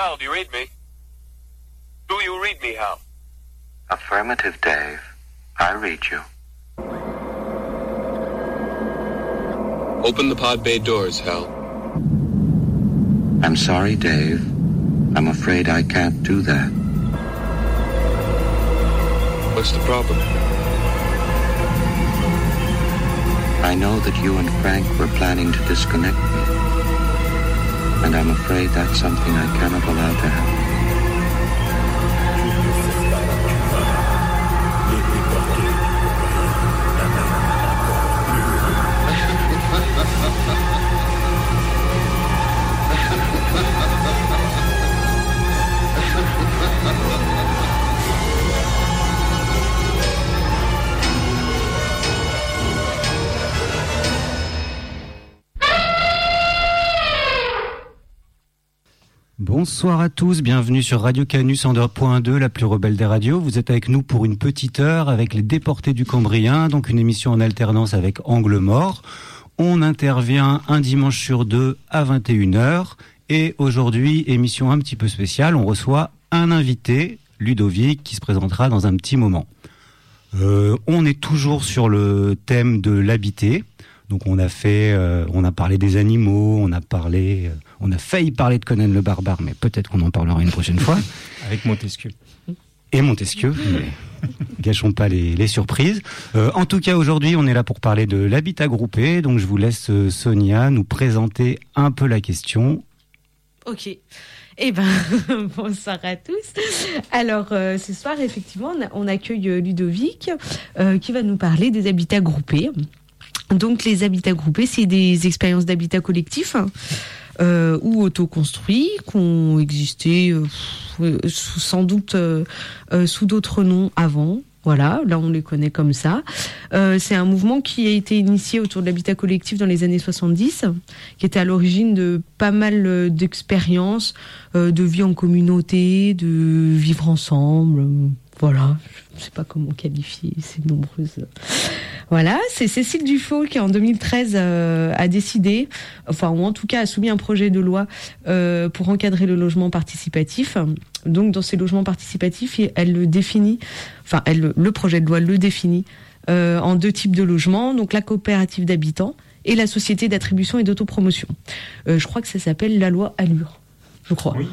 Hal, do you read me? Do you read me, Hal? Affirmative, Dave. I read you. Open the pod bay doors, Hal. I'm sorry, Dave. I'm afraid I can't do that. What's the problem? I know that you and Frank were planning to disconnect me. And I'm afraid that's something I cannot allow to happen. Bonsoir à tous, bienvenue sur Radio Canu 102.2, la plus rebelle des radios. Vous êtes avec nous pour une petite heure avec les déportés du Cambrien, donc une émission en alternance avec Angle Mort. On intervient un dimanche sur deux à 21h et aujourd'hui, émission un petit peu spéciale, on reçoit un invité, Ludovic, qui se présentera dans un petit moment. On est toujours sur le thème de l'habité. Donc on a parlé des animaux, on a failli parler de Conan le Barbare, mais peut-être qu'on en parlera une prochaine fois. Avec Montesquieu. Et Montesquieu, mais gâchons pas les surprises. En tout cas, aujourd'hui, on est là pour parler de l'habitat groupé. Donc je vous laisse, Sonia, nous présenter un peu la question. Ok. Eh ben, bonsoir à tous. Alors, ce soir, effectivement, on accueille Ludovic, qui va nous parler des habitats groupés. Donc les habitats groupés, c'est des expériences d'habitat collectif ou autoconstruits qui ont existé sans doute sous d'autres noms avant. Voilà, là on les connaît comme ça. C'est un mouvement qui a été initié autour de l'habitat collectif dans les années 70, qui était à l'origine de pas mal d'expériences de vie en communauté, de vivre ensemble. Voilà, je ne sais pas comment qualifier ces nombreuses... Voilà, c'est Cécile Dufaux qui en 2013 a décidé, enfin ou en tout cas a soumis un projet de loi pour encadrer le logement participatif. Donc dans ces logements participatifs, elle le définit, enfin le projet de loi le définit en deux types de logements, donc la coopérative d'habitants et la société d'attribution et d'autopromotion. Je crois que ça s'appelle la loi Allure. Je crois. Oui.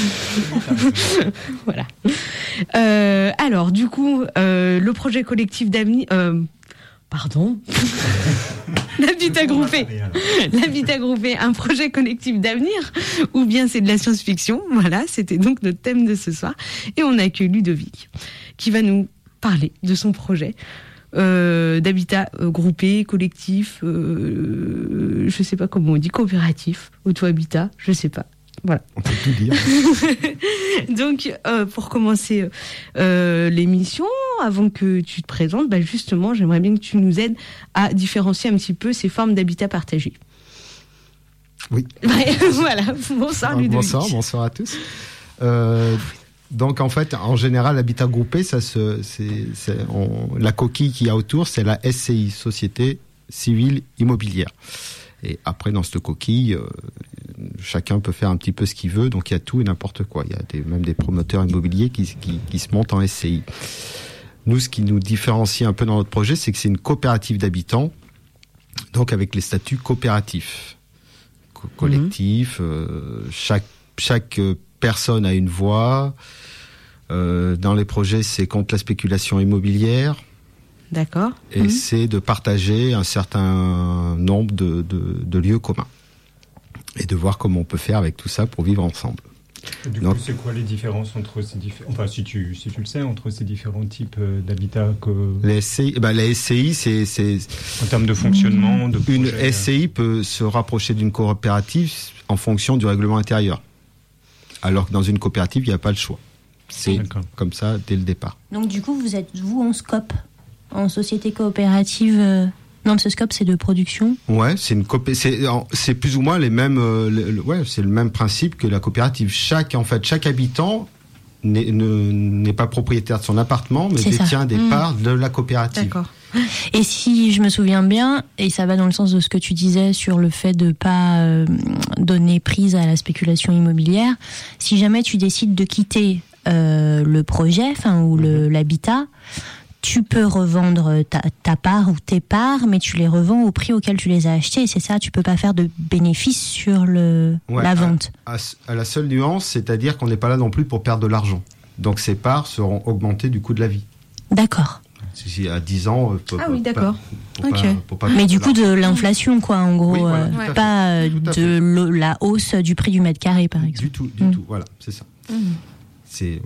Voilà. Alors du coup, le projet collectif d'avenir. L'habitat groupé, un projet collectif d'avenir, ou bien c'est de la science-fiction. Voilà, c'était donc notre thème de ce soir. Et on accueille Ludovic, qui va nous parler de son projet d'habitat groupé, collectif, je sais pas comment on dit, coopératif, auto-habitat, je sais pas. Voilà. On peut tout dire. Donc, pour commencer l'émission, avant que tu te présentes, justement, j'aimerais bien que tu nous aides à différencier un petit peu ces formes d'habitat partagé. Oui. Voilà. Bonsoir Ludovic. Bonsoir à tous. Donc en fait, en général, l'habitat groupé, la coquille qu'il y a autour, c'est la SCI, Société Civile Immobilière. Et après, dans cette coquille, chacun peut faire un petit peu ce qu'il veut, donc il y a tout et n'importe quoi. Il y a même des promoteurs immobiliers qui se montent en SCI. Nous, ce qui nous différencie un peu dans notre projet, c'est que c'est une coopérative d'habitants, donc avec les statuts coopératifs, collectifs. Chaque personne a une voix. Dans les projets, c'est contre la spéculation immobilière. D'accord. Et c'est de partager un certain nombre de lieux communs. Et de voir comment on peut faire avec tout ça pour vivre ensemble. Du coup, c'est quoi les différences entre ces différents... Enfin, si tu le sais, entre ces différents types d'habitats que... Les SCI, c'est... En termes de fonctionnement, de projet... Une SCI peut se rapprocher d'une coopérative en fonction du règlement intérieur. Alors que dans une coopérative, il n'y a pas le choix. C'est comme ça dès le départ. Donc du coup, vous êtes en SCOP, en société coopérative... Non, ce SCOP, c'est de production. Ouais, c'est plus ou moins les mêmes. C'est le même principe que la coopérative. Chaque habitant n'est pas propriétaire de son appartement, mais détient des parts de la coopérative. D'accord. Et si je me souviens bien, et ça va dans le sens de ce que tu disais sur le fait de pas donner prise à la spéculation immobilière, si jamais tu décides de quitter le projet, ou l'habitat, tu peux revendre ta part ou tes parts, mais tu les revends au prix auquel tu les as achetés. C'est ça, tu peux pas faire de bénéfice sur la vente. À la seule nuance, c'est-à-dire qu'on n'est pas là non plus pour perdre de l'argent. Donc ces parts seront augmentées du coût de la vie. D'accord. Si à 10 ans... oui, d'accord. Mais du coup, de l'inflation, quoi, en gros. Oui, voilà, pas de la hausse du prix du mètre carré, par exemple. Du tout. Voilà, c'est ça. C'est...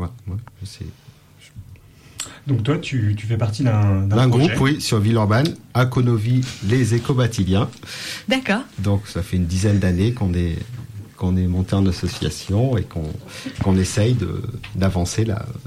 Donc toi, tu fais partie d'un groupe, oui, sur Villeurbanne, à Conovie, les Écobatiliens. D'accord. Donc ça fait une dizaine d'années qu'on est monté en association et qu'on essaye d'avancer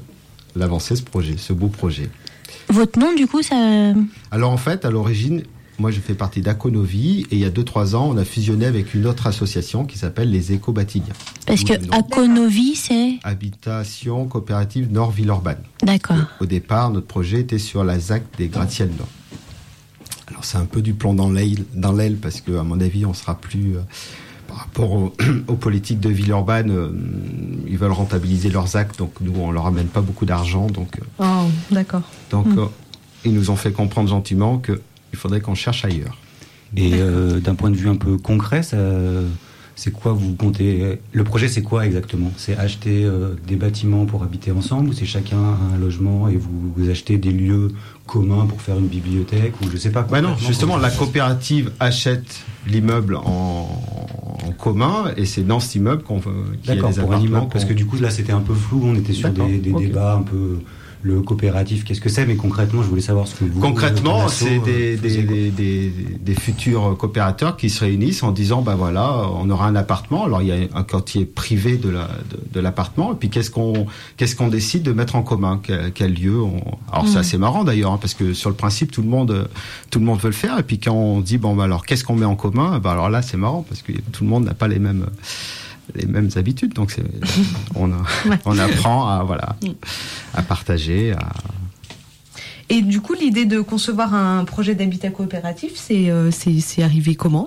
ce beau projet. Votre nom, du coup, ça... Alors en fait, à l'origine, moi je fais partie d'Aconovie et il y a 2-3 ans, on a fusionné avec une autre association qui s'appelle les Écobatiliens. Parce que Aconovie, c'est... Habitation coopérative Nord Villeurbanne. D'accord. Au départ, notre projet était sur la ZAC des gratte-ciel Nord. Alors c'est un peu du plomb dans l'aile parce que, à mon avis, on sera plus... par rapport aux politiques de Villeurbanne, ils veulent rentabiliser leurs ZAC, donc nous, on leur amène pas beaucoup d'argent. Donc, d'accord. Donc, ils nous ont fait comprendre gentiment qu'il faudrait qu'on cherche ailleurs. Et d'un point de vue un peu concret, c'est quoi vous comptez... Le projet, c'est quoi exactement? C'est acheter des bâtiments pour habiter ensemble, ou c'est chacun un logement et vous achetez des lieux communs pour faire une bibliothèque, ou je sais pas quoi? Non, justement, la coopérative achète l'immeuble en commun, et c'est dans cet immeuble qu'on veut qu'il y ait des appartements. Parce que du coup, là, c'était un peu flou, on était sur des débats un peu... Le coopératif, qu'est-ce que c'est? Mais concrètement, je voulais savoir ce que vous... Concrètement, c'est des futurs coopérateurs qui se réunissent en disant, on aura un appartement. Alors, il y a un quartier privé de l'appartement. Et puis, qu'est-ce qu'on décide de mettre en commun? Quel lieu Alors, c'est assez marrant d'ailleurs, parce que sur le principe, tout le monde veut le faire. Et puis, quand on dit, alors, qu'est-ce qu'on met en commun? Alors là, c'est marrant, parce que tout le monde n'a pas les mêmes habitudes, donc on apprend à partager. Et du coup, l'idée de concevoir un projet d'habitat coopératif, c'est arrivé comment?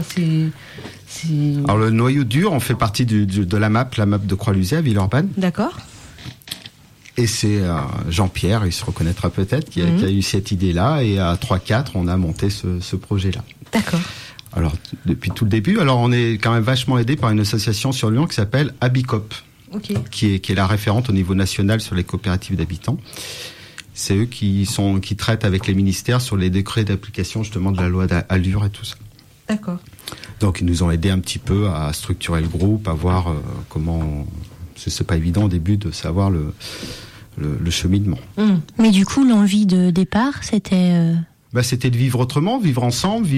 Alors le noyau dur, on fait partie de la map de Croix-Luzet à Villeurbanne. D'accord. Et c'est Jean-Pierre, il se reconnaîtra peut-être, qui a eu cette idée-là, et à 3-4, on a monté ce projet-là. D'accord. Alors, depuis tout le début, on est quand même vachement aidé par une association sur Lyon qui s'appelle Habicop, qui est la référente au niveau national sur les coopératives d'habitants. C'est eux qui traitent avec les ministères sur les décrets d'application justement de la loi Allure et tout ça. D'accord. Donc, ils nous ont aidé un petit peu à structurer le groupe, à voir comment... C'est pas évident au début de savoir le cheminement. Mais du coup, l'envie de départ, c'était... C'était de vivre autrement, vivre ensemble,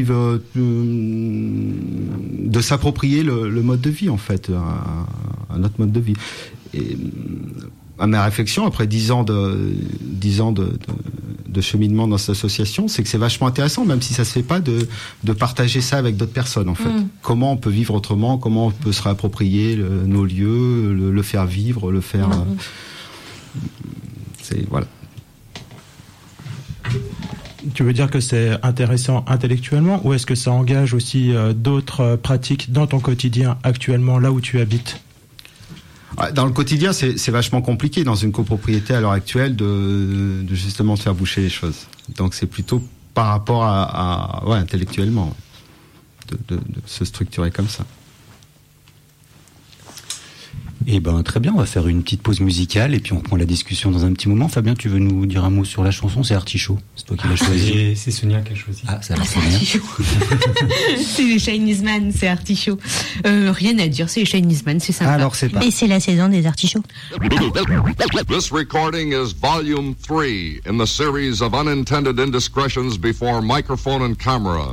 de s'approprier le mode de vie, en fait, un autre mode de vie. Et à ma réflexion, après 10 ans de cheminement dans cette association, c'est que c'est vachement intéressant, même si ça se fait pas, de partager ça avec d'autres personnes, en fait. Comment on peut vivre autrement, comment on peut se réapproprier nos lieux, le faire vivre, le faire... voilà. Tu veux dire que c'est intéressant intellectuellement, ou est-ce que ça engage aussi d'autres pratiques dans ton quotidien actuellement, là où tu habites? Dans le quotidien, c'est vachement compliqué dans une copropriété à l'heure actuelle de justement faire boucher les choses. Donc c'est plutôt par rapport à intellectuellement, de se structurer comme ça. Eh ben très bien, on va faire une petite pause musicale et puis on reprend la discussion dans un petit moment. Fabien, tu veux nous dire un mot sur la chanson? C'est Artichaut, c'est toi qui l'as choisi. C'est Sonia qui a choisi. C'est Artichaut. C'est les Chinese Man, c'est Artichaut. Rien à dire, c'est les Chinese Man, c'est sympa. Alors c'est pas. Et c'est la saison des artichauts. This recording is volume 3 in the series of unintended indiscretions before microphone and camera.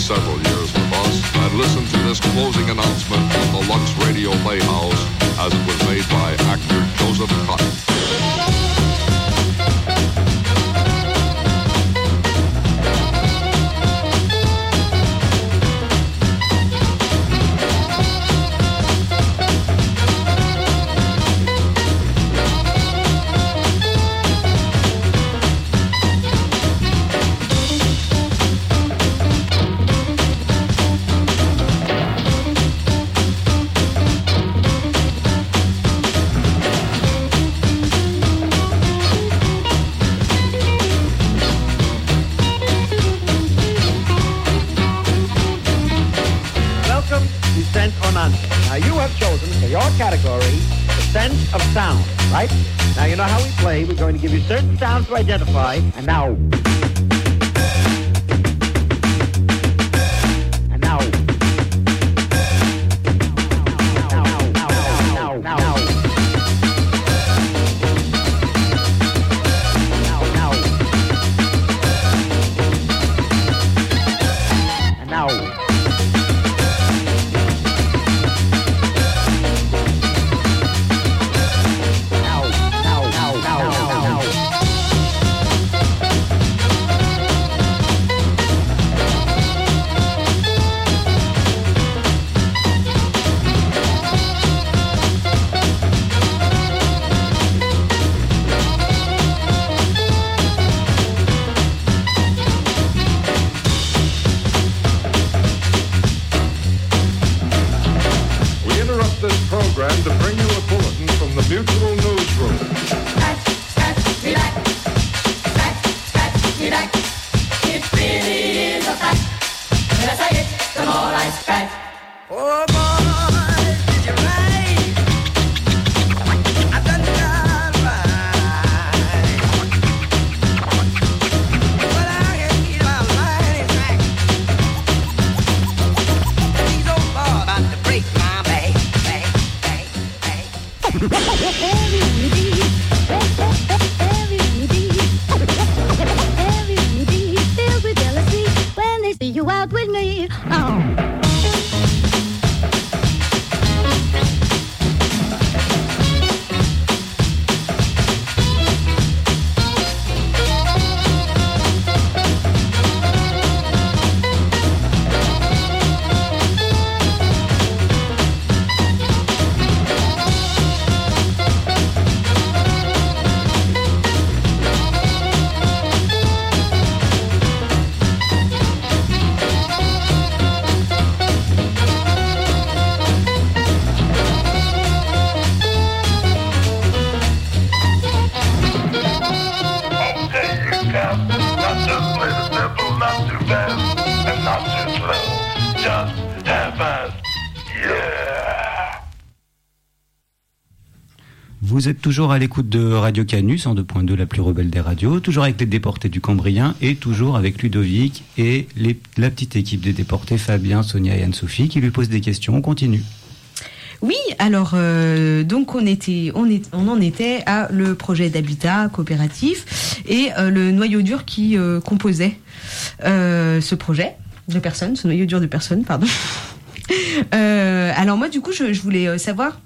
several years with us and listen to this closing announcement from the Lux Radio Playhouse as it was made by actor Joseph Cotton. Now you have chosen for your category the sense of sound, right? Now you know how we play. We're going to give you certain sounds to identify, and now. And now. To bring you a bulletin from the Mutual Newsroom. Scratch me back. Scratch me back. It really is a fact. The less I get, the more I scratch. Oh boy, did you right? I done right. But I can keep my mind intact. These old boys about to break my back. Everybody filled with jealousy when they see you out with me. Vous êtes toujours à l'écoute de Radio Canus, en 2.2, la plus rebelle des radios, toujours avec les déportés du Cambrien et toujours avec Ludovic et la petite équipe des déportés, Fabien, Sonia et Anne-Sophie, qui lui posent des questions. On continue. Oui, alors donc on en était à le projet d'habitat coopératif et le noyau dur qui composait ce projet de personnes, ce noyau dur de personnes, pardon. Alors moi du coup je voulais savoir.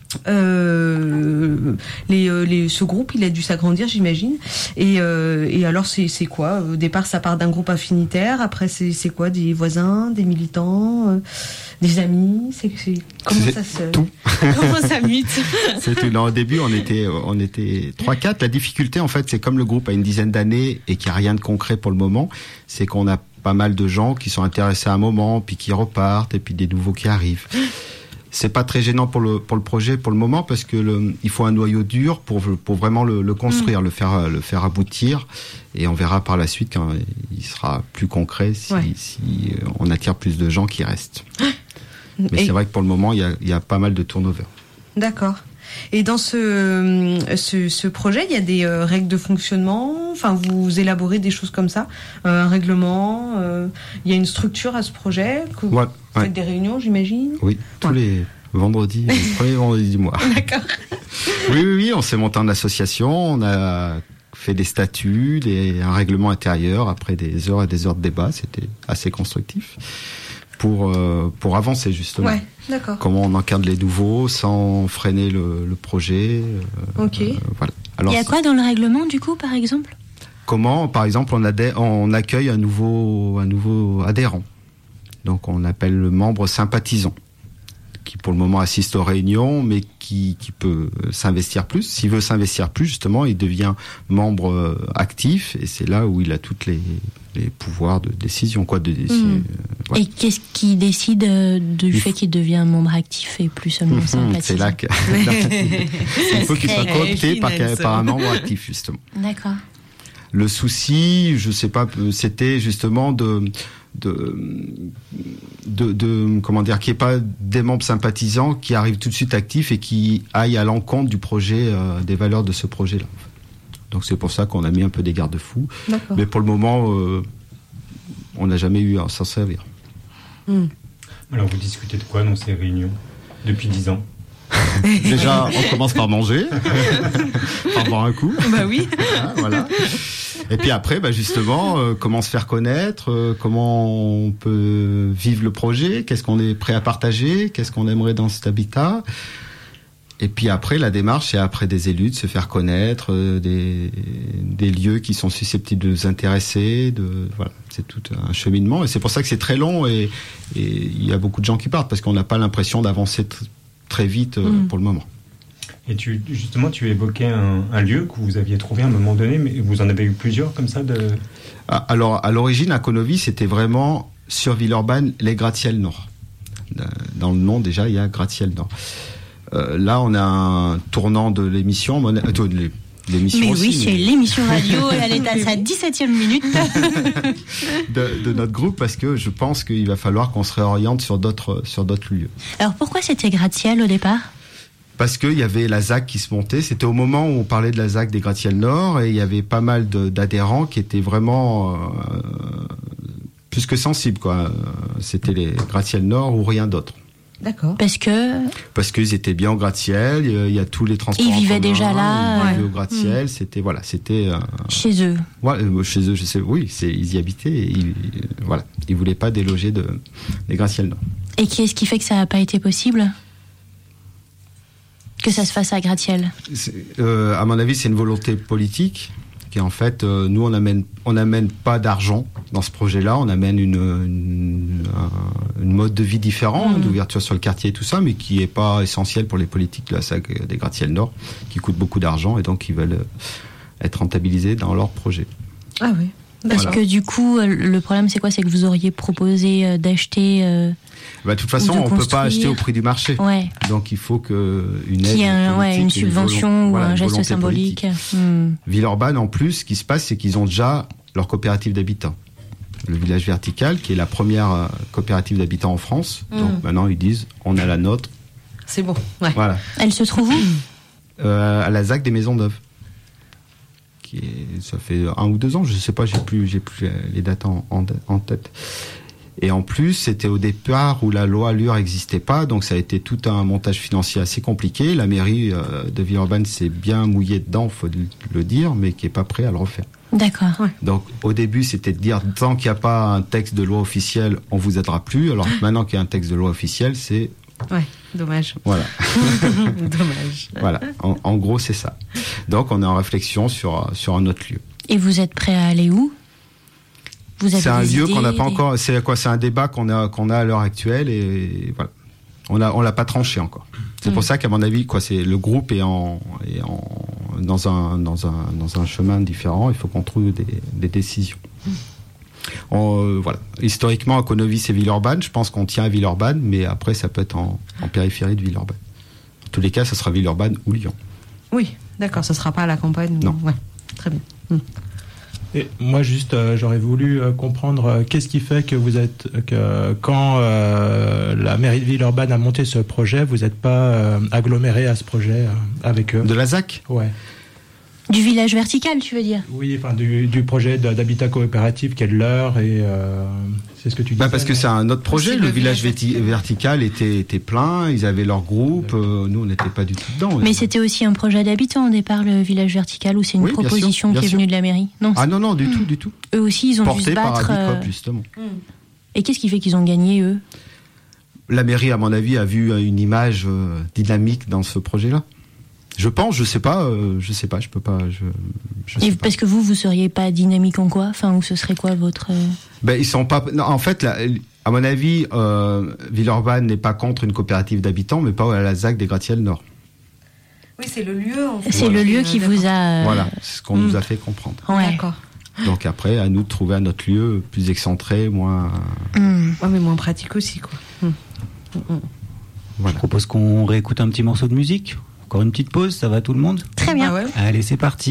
Ce groupe il a dû s'agrandir j'imagine et alors c'est quoi au départ ça part d'un groupe affinitaire, après c'est quoi, des voisins, des militants, des amis, comment ça mute? C'était au début on était 3-4. La difficulté en fait c'est comme le groupe a une dizaine d'années et qu'il n'y a rien de concret pour le moment, c'est qu'on a pas mal de gens qui sont intéressés à un moment puis qui repartent et puis des nouveaux qui arrivent. C'est pas très gênant pour le projet pour le moment parce que il faut un noyau dur pour vraiment le construire, le faire aboutir, et on verra par la suite quand il sera plus concret si on attire plus de gens qui restent. Mais c'est vrai que pour le moment il y a pas mal de turnover. D'accord. Et dans ce projet, il y a des règles de fonctionnement. Enfin, vous élaborez des choses comme ça, un règlement. Il y a une structure à ce projet. Vous faites des réunions, j'imagine. Oui, tous les vendredis, le premier vendredi du mois. D'accord. Oui, on s'est monté en association. On a fait des statuts, un règlement intérieur après des heures et des heures de débat. C'était assez constructif pour avancer justement. Ouais, d'accord. Comment on encadre les nouveaux sans freiner le projet. Ok. Voilà. Alors, il y a quoi dans le règlement du coup, par exemple? Comment, par exemple, on accueille un nouveau adhérent. Donc on appelle le membre sympathisant, qui pour le moment assiste aux réunions, mais qui peut s'investir plus. S'il veut s'investir plus, justement, il devient membre actif, et c'est là où il a toutes les pouvoirs de décision, quoi. Voilà. Et qu'est-ce qui décide du fait qu'il devient membre actif et plus seulement sympathisant? C'est là il faut qu'il soit coopté par un membre actif, justement. D'accord. Le souci, je sais pas, c'était justement comment dire, qu'il n'y ait pas des membres sympathisants qui arrivent tout de suite actifs et qui aillent à l'encontre du projet, des valeurs de ce projet-là. Donc c'est pour ça qu'on a mis un peu des garde-fous. D'accord. Mais pour le moment, on n'a jamais eu à s'en servir. Alors vous discutez de quoi dans ces réunions depuis 10 ans? Déjà, on commence par manger, par boire un coup. Bah oui. Voilà. Et puis après, justement, comment se faire connaître, comment on peut vivre le projet, qu'est-ce qu'on est prêt à partager, qu'est-ce qu'on aimerait dans cet habitat. Et puis après, la démarche, c'est après des élus de se faire connaître, des lieux qui sont susceptibles de nous intéresser. Voilà, c'est tout un cheminement. Et c'est pour ça que c'est très long et il y a beaucoup de gens qui partent parce qu'on n'a pas l'impression d'avancer très vite pour le moment. Et tu évoquais un lieu que vous aviez trouvé à un moment donné, mais vous en avez eu plusieurs comme ça Alors, à l'origine, à Konovi, c'était vraiment sur Villeurbanne, les gratte-ciel nord. Dans le nom, déjà, il y a gratte-ciel nord. Là, on a un tournant de l'émission. L'émission mais aussi, oui, c'est l'émission radio, elle est à sa 17e minute. de notre groupe, parce que je pense qu'il va falloir qu'on se réoriente sur d'autres lieux. Alors, pourquoi c'était gratte-ciel au départ ? Parce qu'il y avait la ZAC qui se montait. C'était au moment où on parlait de la ZAC des gratte-ciel nord et il y avait pas mal d'adhérents qui étaient vraiment plus que sensibles, quoi. C'était les gratte-ciel nord ou rien d'autre. D'accord. Parce qu'ils étaient bien au gratte-ciel. Il y a tous les transports. Ils vivaient déjà là. Ils vivaient au gratte-ciel. C'était chez eux. Ouais, chez eux, je sais. Oui, ils y habitaient. Et ils voulaient pas déloger des gratte-ciel nord. Et qu'est-ce qui fait que ça n'a pas été possible ? Que ça se fasse à gratte-ciel. À mon avis, c'est une volonté politique qui, en fait, nous, on n'amène pas d'argent dans ce projet-là. On amène une mode de vie différent, d'ouverture sur le quartier et tout ça, mais qui n'est pas essentiel pour les politiques de la SAC des gratte-ciel nord, qui coûtent beaucoup d'argent et donc ils veulent être rentabilisés dans leur projet. Ah oui. Parce que du coup, le problème, c'est quoi ? C'est que vous auriez proposé d'acheter... de toute façon, on ne peut pas acheter au prix du marché. Ouais. Donc il faut qu'une aide une subvention ou un geste symbolique. Villeurbanne, en plus, ce qui se passe, c'est qu'ils ont déjà leur coopérative d'habitants. Le village vertical, qui est la première coopérative d'habitants en France. Donc maintenant, ils disent, on a la nôtre. C'est bon. Ouais. Voilà. Elle se trouve où ? À la ZAC des Maisons Neuves. Ça fait 1 ou 2 ans, je ne sais pas, j'ai plus les dates en tête. Et en plus, c'était au départ où la loi Allure n'existait pas, donc ça a été tout un montage financier assez compliqué. La mairie de Villeurbanne s'est bien mouillée dedans, faut le dire, mais qui n'est pas prêt à le refaire. D'accord. Ouais. Donc au début, c'était de dire, tant qu'il n'y a pas un texte de loi officiel, on vous aidera plus. Alors maintenant qu'il y a un texte de loi officiel, c'est... Ouais, dommage. Voilà. Dommage. Voilà, en gros, c'est ça. Donc on est en réflexion sur un autre lieu. Et vous êtes prêt à aller où ? C'est un lieu qu'on n'a pas encore. C'est un débat qu'on a à l'heure actuelle et voilà. On l'a pas tranché encore. C'est pour ça qu'à mon avis, le groupe est dans un chemin différent. Il faut qu'on trouve des décisions. Voilà. Historiquement, à Konovi, c'est Villeurbanne. Je pense qu'on tient à Villeurbanne, mais après, ça peut être en périphérie de Villeurbanne. En tous les cas, ça sera Villeurbanne ou Lyon. Oui, d'accord. Ça sera pas à la campagne. Non. Ouais. Très bien. Et moi, juste, j'aurais voulu comprendre qu'est-ce qui fait que quand la mairie de Villeurbanne a monté ce projet, vous n'êtes pas aggloméré à ce projet avec eux. De la ZAC ? Ouais. Du village vertical, tu veux dire? Oui, enfin du projet d'habitat coopératif qui est le leur et c'est ce que tu dis. Parce que c'est un autre projet. Le village vertical était plein, ils avaient leur groupe. Nous, on n'était pas du tout dedans. Mais c'était aussi un projet d'habitants au départ, le village vertical, ou c'est une proposition qui est venue de la mairie? Non. Ah non, du tout. Eux aussi, ils ont dû se battre. Porté par Abicop, justement. Et qu'est-ce qui fait qu'ils ont gagné, eux? La mairie, à mon avis, a vu une image dynamique dans ce projet-là. Je pense, je sais pas, je peux pas. Et parce que vous seriez pas dynamique en quoi? Enfin, ou ce serait quoi votre? Ils sont pas. Non, en fait, à mon avis, Villeurbanne n'est pas contre une coopérative d'habitants, mais pas à la ZAC des Gratte-Ciel Nord. Oui, c'est le lieu. En fait. C'est le lieu qui vous a. Voilà, c'est ce qu'on nous a fait comprendre. Ouais. D'accord. Donc après, à nous de trouver un autre lieu plus excentré, moins. Ouais, mais moins pratique aussi, quoi. Voilà. Je propose qu'on réécoute un petit morceau de musique. Encore une petite pause, ça va tout le monde? Très bien. Allez, c'est parti.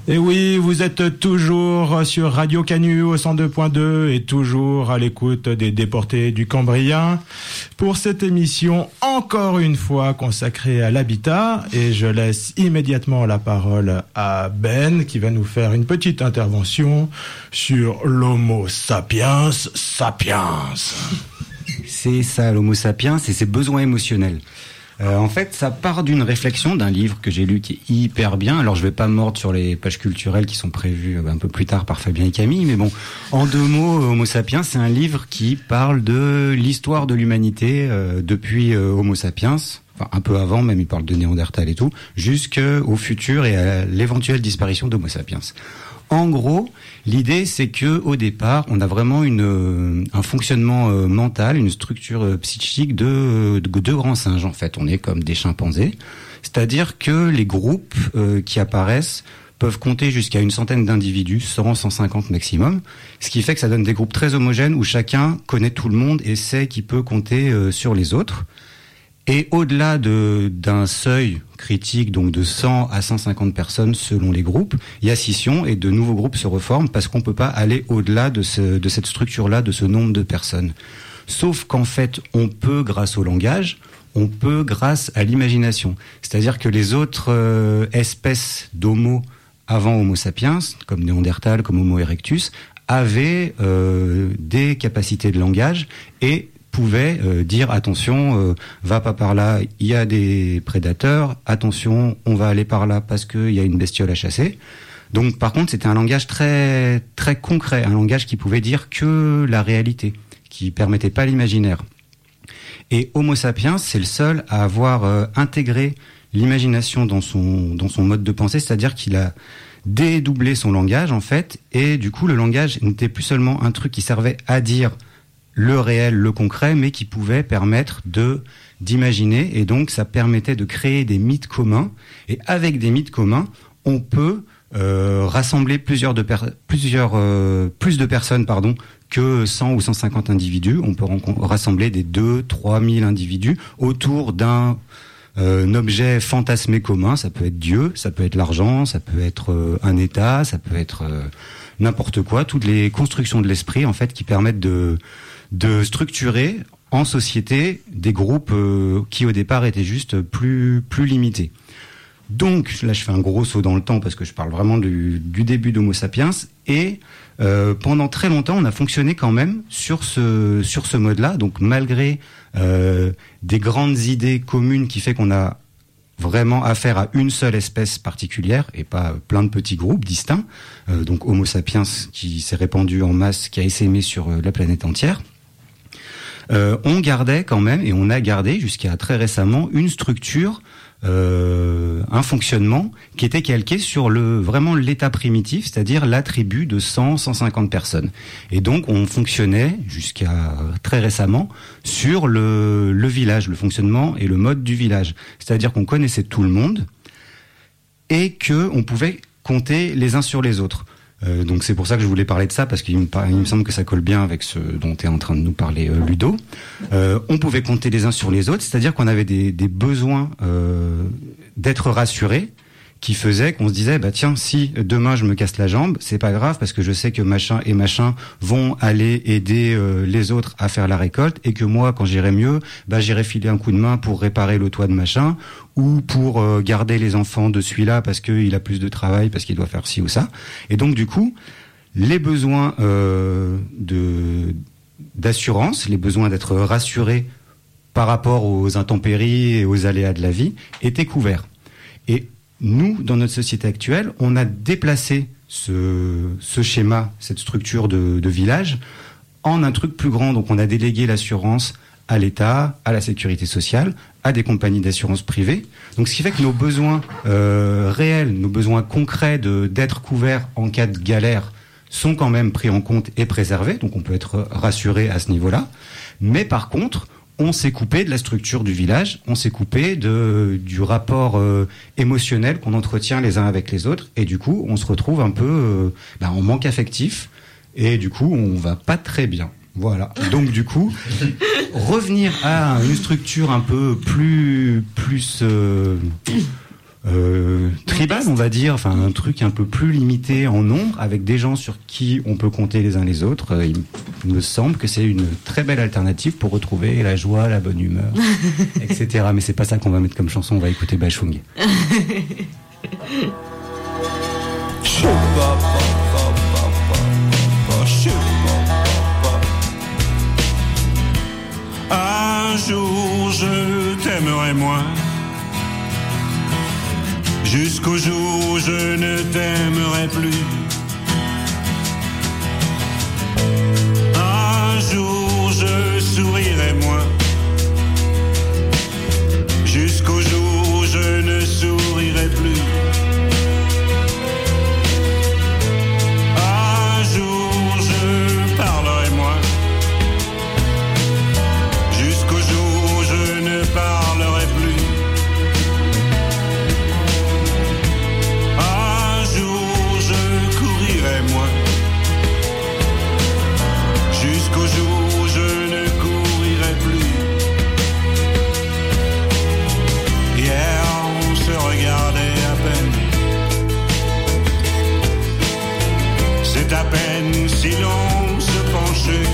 Et oui, vous êtes toujours sur Radio Canu au 102.2 et toujours à l'écoute des déportés du Cambrien pour cette émission encore une fois consacrée à l'habitat. Et je laisse immédiatement la parole à Ben qui va nous faire une petite intervention sur l'Homo sapiens sapiens. C'est ça, l'Homo sapiens et ses besoins émotionnels. En fait, ça part d'une réflexion d'un livre que j'ai lu qui est hyper bien. Alors, je vais pas mordre sur les pages culturelles qui sont prévues un peu plus tard par Fabien et Camille, mais bon, en 2 mots, Homo sapiens, c'est un livre qui parle de l'histoire de l'humanité depuis Homo sapiens, enfin un peu avant même, il parle de Néandertal et tout, jusqu'au futur et à l'éventuelle disparition d'Homo sapiens. En gros, l'idée, c'est que au départ, on a vraiment un fonctionnement mental, une structure psychique de 2 grands singes. En fait, on est comme des chimpanzés, c'est-à-dire que les groupes qui apparaissent peuvent compter jusqu'à une centaine d'individus, 100, 150 maximum, ce qui fait que ça donne des groupes très homogènes où chacun connaît tout le monde et sait qu'il peut compter sur les autres. Et au-delà d'un seuil critique, donc de 100 à 150 personnes selon les groupes, il y a scission et de nouveaux groupes se reforment parce qu'on peut pas aller au-delà de cette structure-là, de ce nombre de personnes. Sauf qu'en fait, on peut, grâce au langage, on peut grâce à l'imagination. C'est-à-dire que les autres espèces d'homo avant Homo sapiens, comme Néandertal, comme Homo erectus, avaient des capacités de langage et pouvait dire attention, va pas par là, il y a des prédateurs, attention, on va aller par là parce qu'il y a une bestiole à chasser. Donc par contre, c'était un langage très très concret, un langage qui pouvait dire que la réalité, qui permettait pas l'imaginaire. Et Homo sapiens, c'est le seul à avoir intégré l'imagination dans son mode de pensée, c'est-à-dire qu'il a dédoublé son langage en fait, et du coup le langage n'était plus seulement un truc qui servait à dire le réel, le concret, mais qui pouvait permettre d'imaginer, et donc ça permettait de créer des mythes communs, et avec des mythes communs, on peut rassembler plus de personnes que 100 ou 150 individus. On peut rassembler des 2-3 000 individus autour d'un objet fantasmé commun. Ça peut être Dieu, ça peut être l'argent, ça peut être un État, ça peut être n'importe quoi, toutes les constructions de l'esprit en fait qui permettent de structurer en société des groupes qui au départ étaient juste plus limités. Donc là je fais un gros saut dans le temps parce que je parle vraiment du début d'Homo sapiens et pendant très longtemps on a fonctionné quand même sur ce mode-là, donc malgré des grandes idées communes qui fait qu'on a vraiment affaire à une seule espèce particulière et pas plein de petits groupes distincts, donc Homo sapiens qui s'est répandu en masse, qui a essaimé sur la planète entière. On gardait quand même, et on a gardé jusqu'à très récemment, une structure, un fonctionnement qui était calqué sur vraiment l'état primitif, c'est-à-dire la tribu de 100-150 personnes. Et donc on fonctionnait jusqu'à très récemment sur le village, le fonctionnement et le mode du village. C'est-à-dire qu'on connaissait tout le monde et qu'on pouvait compter les uns sur les autres. Donc c'est pour ça que je voulais parler de ça, parce qu'il me semble que ça colle bien avec ce dont est en train de nous parler Ludo. On pouvait compter les uns sur les autres, c'est-à-dire qu'on avait des besoins d'être rassurés, qui faisait qu'on se disait bah tiens, si demain je me casse la jambe, c'est pas grave parce que je sais que machin et machin vont aller aider les autres à faire la récolte, et que moi quand j'irai mieux, bah j'irai filer un coup de main pour réparer le toit de machin, ou pour garder les enfants de celui-là parce qu'il a plus de travail, parce qu'il doit faire ci ou ça. Et donc du coup, les besoins d'assurance, les besoins d'être rassurés par rapport aux intempéries et aux aléas de la vie étaient couverts. Et nous, dans notre société actuelle, on a déplacé ce schéma, cette structure de village, en un truc plus grand. Donc on a délégué l'assurance à l'État, à la sécurité sociale, à des compagnies d'assurance privées. Donc ce qui fait que nos besoins réels, nos besoins concrets d'être couverts en cas de galère sont quand même pris en compte et préservés. Donc on peut être rassuré à ce niveau-là. Mais par contre, on s'est coupé de la structure du village, on s'est coupé du rapport émotionnel qu'on entretient les uns avec les autres, et du coup, on se retrouve un peu en manque affectif, et du coup, on va pas très bien. Voilà. Donc du coup, revenir à une structure un peu plus tribal, on va dire, enfin un truc un peu plus limité en nombre, avec des gens sur qui on peut compter les uns les autres. Il me semble que c'est une très belle alternative pour retrouver la joie, la bonne humeur, etc. Mais c'est pas ça qu'on va mettre comme chanson, on va écouter Bachung. Un jour je t'aimerai moins, jusqu'au jour où je ne t'aimerai plus. Un jour je sourirai moins, jusqu'au jour où je ne sourirai plus. Un jour je parlerai moins, jusqu'au jour où je ne parlerai plus. Un jour je courirai moins, jusqu'au jour où je ne courirai plus. Hier on se regardait à peine, c'est à peine si l'on se penchait.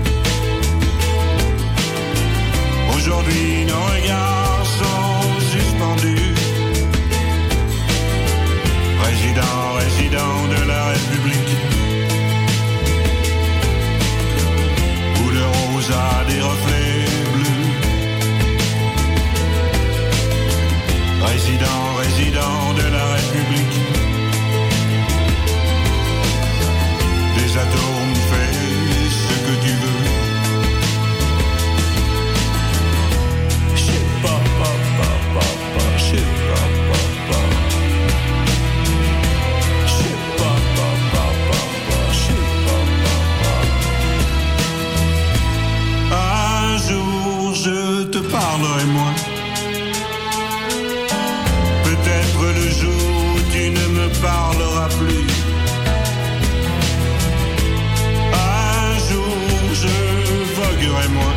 Aujourd'hui nos regards sont suspendus. Résident de la République, où le rose a des reflets bleus. Résident de la République, des atomes fais ce que tu veux. Je sais pas, je sais pas. Un jour je te parlerai moins, peut-être le jour où tu ne me parleras plus. Un jour je voguerai moins,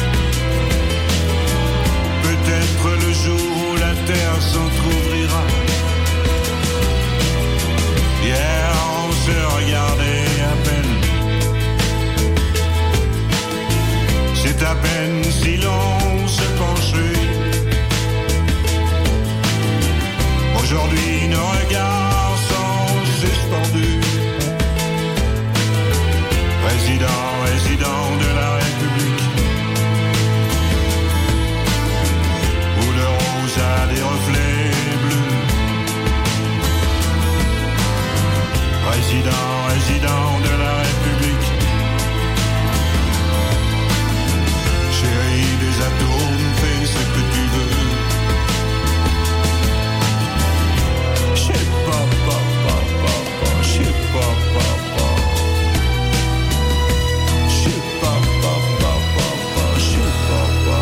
peut-être le jour où la terre s'entr'ouvrira. Hier on se regardait à peine, c'est à peine si l'on se penchait. Aujourd'hui nos regards sont suspendus. Résident de la République, où le rose a des reflets bleus. Résident de la République, chérie des atomes, fais ce que tu veux. Je sais pas, je sais pas, je sais pas, je sais pas.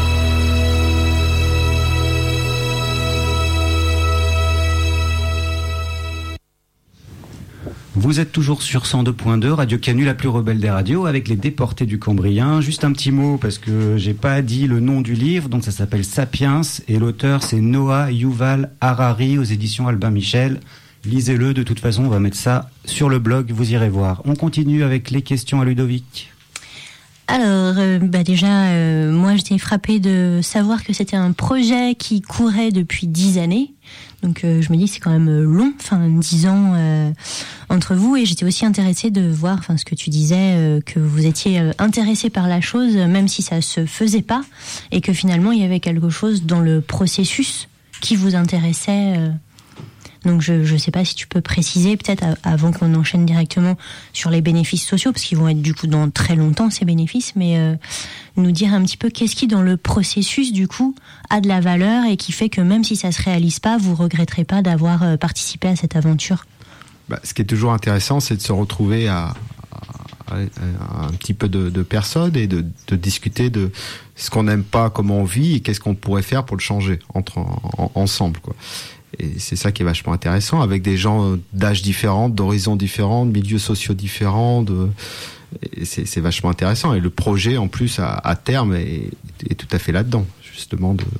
Vous êtes toujours sur 102.2, Radio Canu, la plus rebelle des radios, avec les déportés du Cambrien. Juste un petit mot, parce que j'ai pas dit le nom du livre, donc ça s'appelle Sapiens, et l'auteur c'est Noah Yuval Harari, aux éditions Albin Michel. Lisez-le, de toute façon, on va mettre ça sur le blog, vous irez voir. On continue avec les questions à Ludovic. Alors, déjà, moi j'étais frappée de savoir que c'était un projet qui courait depuis 10 années. Donc je me dis c'est quand même long, 10 ans entre vous, et j'étais aussi intéressée de voir ce que tu disais, que vous étiez intéressé par la chose, même si ça se faisait pas, et que finalement il y avait quelque chose dans le processus qui vous intéressait. Donc je sais pas si tu peux préciser peut-être avant qu'on enchaîne directement sur les bénéfices sociaux, parce qu'ils vont être du coup dans très longtemps ces bénéfices, mais nous dire un petit peu qu'est-ce qui dans le processus du coup a de la valeur et qui fait que même si ça se réalise pas, vous regretterez pas d'avoir participé à cette aventure. Ce qui est toujours intéressant, c'est de se retrouver à un petit peu de personnes et de discuter de ce qu'on n'aime pas, comment on vit et qu'est-ce qu'on pourrait faire pour le changer ensemble, quoi. Et c'est ça qui est vachement intéressant, avec des gens d'âges différents, d'horizons différents, de milieux sociaux différents. Et c'est vachement intéressant. Et le projet, en plus, à terme, est tout à fait là-dedans, justement,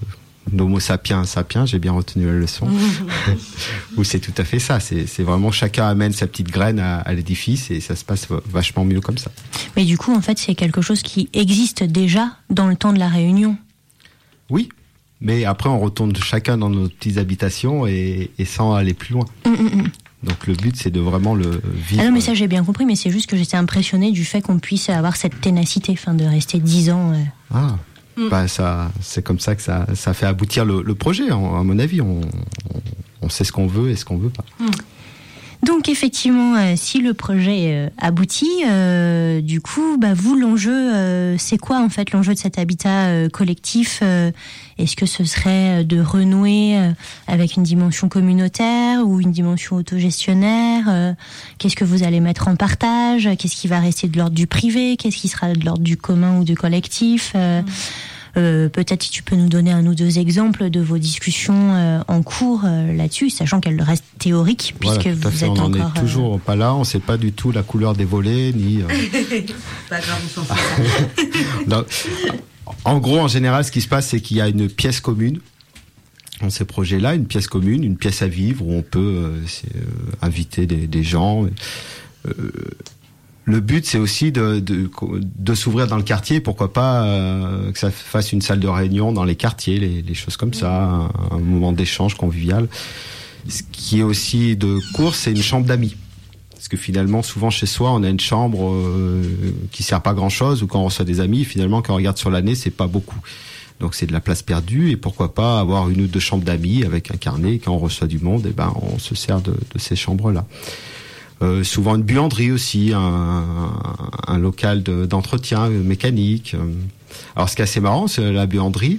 d'Homo sapiens sapiens, j'ai bien retenu la leçon, où c'est tout à fait ça. C'est vraiment chacun amène sa petite graine à l'édifice et ça se passe vachement mieux comme ça. Mais du coup, en fait, c'est quelque chose qui existe déjà dans le temps de la réunion. Oui, mais après on retourne chacun dans nos petites habitations et sans aller plus loin. Donc le but c'est de vraiment le vivre. Ah non mais ça j'ai bien compris, mais c'est juste que j'étais impressionnée du fait qu'on puisse avoir cette ténacité, de rester 10 ans. Bah ça, c'est comme ça que ça fait aboutir le projet, à mon avis. On sait ce qu'on veut et ce qu'on veut pas. Donc effectivement, si le projet aboutit, du coup, vous, l'enjeu, c'est quoi en fait l'enjeu de cet habitat collectif? Est-ce que ce serait de renouer avec une dimension communautaire ou une dimension autogestionnaire? Qu'est-ce que vous allez mettre en partage? Qu'est-ce qui va rester de l'ordre du privé? Qu'est-ce qui sera de l'ordre du commun ou du collectif? Peut-être si tu peux nous donner 1 ou 2 exemples de vos discussions en cours là-dessus, sachant qu'elles restent théoriques, puisque voilà, vous êtes encore... On n'en est toujours pas là, on ne sait pas du tout la couleur des volets, ni... Pas grave, on s'en fout. En gros, en général, ce qui se passe, c'est qu'il y a une pièce commune dans ces projets-là, une pièce commune, une pièce à vivre, où on peut inviter des gens... Le but, c'est aussi de s'ouvrir dans le quartier. Pourquoi pas que ça fasse une salle de réunion dans les quartiers, les choses comme ça, un moment d'échange convivial. Ce qui est aussi de cours, c'est une chambre d'amis. Parce que finalement, souvent chez soi, on a une chambre qui sert pas à grand-chose, ou quand on reçoit des amis, finalement, quand on regarde sur l'année, c'est pas beaucoup. Donc c'est de la place perdue, et pourquoi pas avoir 1 ou 2 chambres d'amis avec un carnet, et quand on reçoit du monde, on se sert de ces chambres-là. Souvent une buanderie aussi, un local d'entretien mécanique. Alors ce qui est assez marrant, c'est la buanderie.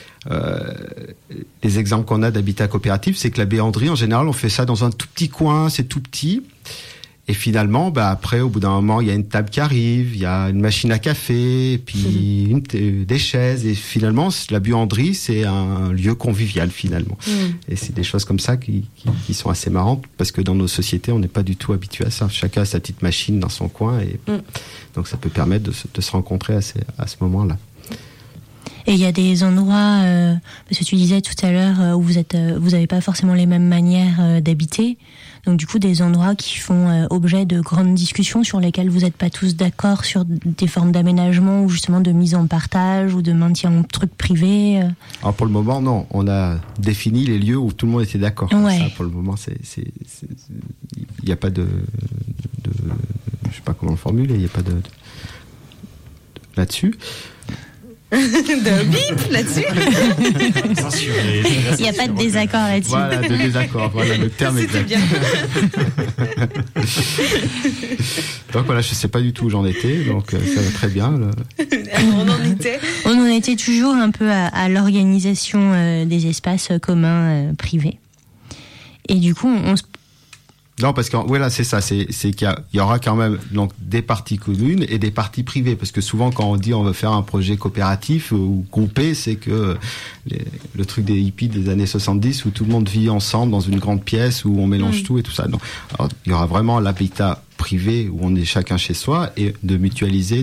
Les exemples qu'on a d'habitat coopératif, c'est que la buanderie, en général, on fait ça dans un tout petit coin, c'est tout petit. Et finalement, après, au bout d'un moment, il y a une table qui arrive, il y a une machine à café, et puis des chaises. Et finalement, la buanderie, c'est un lieu convivial, finalement. Et c'est des choses comme ça qui sont assez marrantes, parce que dans nos sociétés, on n'est pas du tout habitué à ça. Chacun a sa petite machine dans son coin, et donc ça peut permettre de se rencontrer à ce moment-là. Et il y a des endroits, parce que tu disais tout à l'heure, où vous avez pas forcément les mêmes manières d'habiter. Donc du coup, des endroits qui font objet de grandes discussions sur lesquelles vous n'êtes pas tous d'accord sur des formes d'aménagement ou justement de mise en partage ou de maintien en truc privé. Alors pour le moment, non. On a défini les lieux où tout le monde était d'accord. Ouais. Ça, pour le moment, il n'y a pas de, je sais pas comment le formuler. Il n'y a pas de là-dessus. De bip là-dessus. Il n'y a pas de désaccord là-dessus. Voilà, de désaccord. Voilà le terme exact. Bien. Donc voilà, je sais pas du tout où j'en étais, donc ça va très bien. On en était toujours un peu à l'organisation des espaces communs privés. Et du coup, on se... Non, parce que voilà, c'est ça, c'est qu'il y aura quand même donc des parties communes et des parties privées, parce que souvent quand on dit on veut faire un projet coopératif ou groupé, c'est que le truc des hippies des années 70 où tout le monde vit ensemble dans une grande pièce où on mélange tout et tout ça. Non, alors, il y aura vraiment l'habitat privé où on est chacun chez soi et de mutualiser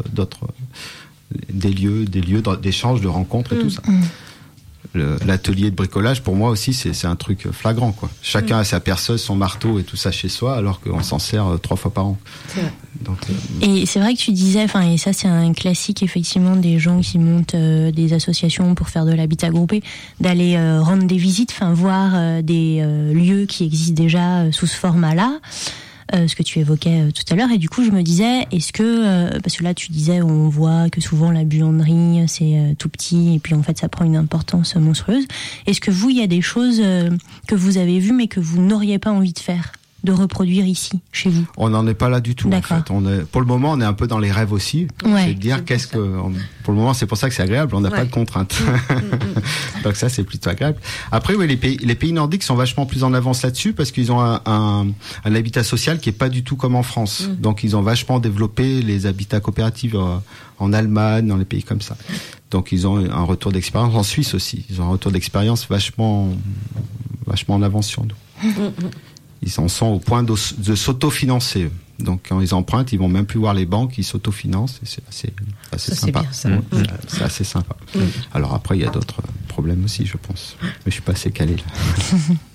des lieux d'échange, de rencontres et tout ça. L'atelier de bricolage, pour moi aussi, c'est un truc flagrant, quoi. Chacun a sa perceuse, son marteau et tout ça chez soi, alors qu'on s'en sert 3 fois par an. C'est vrai. Donc, et c'est vrai que tu disais, et ça c'est un classique effectivement des gens qui montent des associations pour faire de l'habitat groupé, d'aller rendre des visites, voir des lieux qui existent déjà sous ce format-là. Ce que tu évoquais tout à l'heure, et du coup je me disais, est-ce que, parce que là tu disais, on voit que souvent la buanderie c'est tout petit et puis en fait ça prend une importance monstrueuse, est-ce que vous, il y a des choses que vous avez vues mais que vous n'auriez pas envie de faire, de reproduire ici, chez vous? On n'en est pas là du tout. D'accord. En fait. Pour le moment, on est un peu dans les rêves aussi. Ouais. C'est de dire pour le moment, c'est pour ça que c'est agréable. On n'a pas de contraintes. Donc ça, c'est plutôt agréable. Après, oui, les pays nordiques sont vachement plus en avance là-dessus parce qu'ils ont un habitat social qui est pas du tout comme en France. Donc ils ont vachement développé les habitats coopératifs en Allemagne, dans les pays comme ça. Donc ils ont un retour d'expérience en Suisse aussi. Ils ont un retour d'expérience vachement en avance sur nous. Ils en sont au point de s'autofinancer. Donc quand ils empruntent, ils vont même plus voir les banques, ils s'autofinancent. Et c'est assez sympa. C'est bien, ça. C'est assez sympa. Alors après, il y a d'autres problème aussi, je pense. Mais je suis pas assez calé là.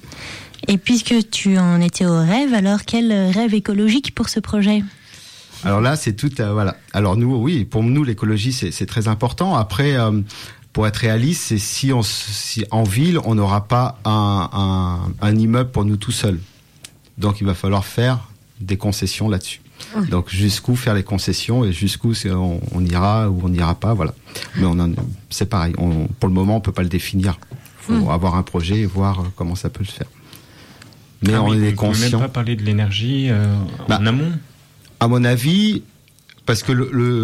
Et puisque tu en étais au rêve, alors quel rêve écologique pour ce projet ? Alors là, c'est tout, voilà. Alors nous, oui, pour nous, l'écologie, c'est très important. Après, pour être réaliste, c'est si en ville, on n'aura pas un immeuble pour nous tout seuls. Donc, il va falloir faire des concessions là-dessus. Oui. Donc, jusqu'où faire les concessions et jusqu'où on ira ou on n'ira pas, voilà. Mais c'est pareil. Pour le moment, on peut pas le définir. Faut avoir un projet et voir comment ça peut se faire. Mais on est conscient. On ne peut même pas parler de l'énergie en amont. À mon avis, parce que